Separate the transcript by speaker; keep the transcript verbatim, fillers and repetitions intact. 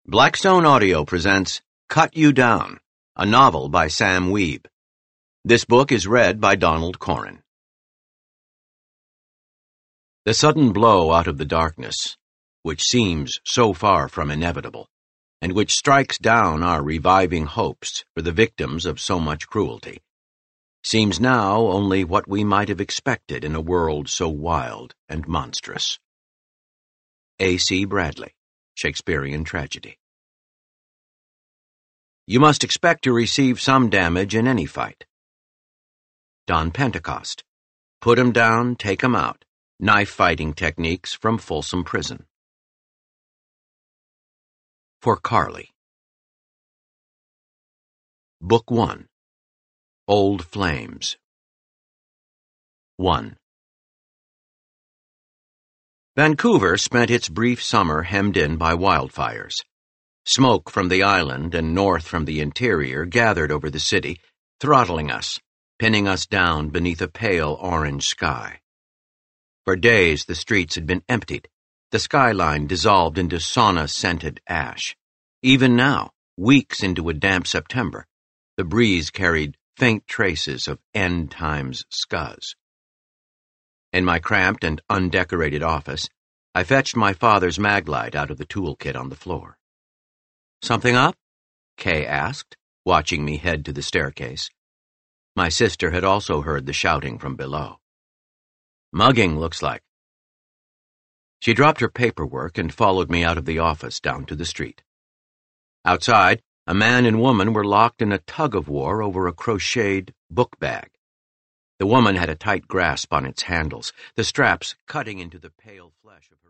Speaker 1: Blackstone Audio presents Cut You Down, a novel by Sam Weeb. This book is read by Donald Corrin. The sudden blow out of the darkness, which seems so far from inevitable, and which strikes down our reviving hopes for the victims of so much cruelty, seems now only what we might have expected in a world so wild and monstrous. A C Bradley, Shakespearean Tragedy. You must expect to receive some damage in any fight. Don Pentecost, Put 'em Down, Take 'em Out, Knife Fighting Techniques from Folsom Prison. For Carly. Book one. Old Flames. one. Vancouver spent its brief summer hemmed in by wildfires. Smoke from the island and north from the interior gathered over the city, throttling us, pinning us down beneath a pale orange sky. For days the streets had been emptied, the skyline dissolved into sauna-scented ash. Even now, weeks into a damp September, the breeze carried faint traces of end times scuzz. In my cramped and undecorated office, I fetched my father's maglite out of the toolkit on the floor. "Something up?" Kay asked, watching me head to the staircase. My sister had also heard the shouting from below. "Mugging, looks like." She dropped her paperwork and followed me out of the office down to the street. Outside, a man and woman were locked in a tug-of-war over a crocheted book bag. The woman had a tight grasp on its handles, the straps cutting into the pale flesh of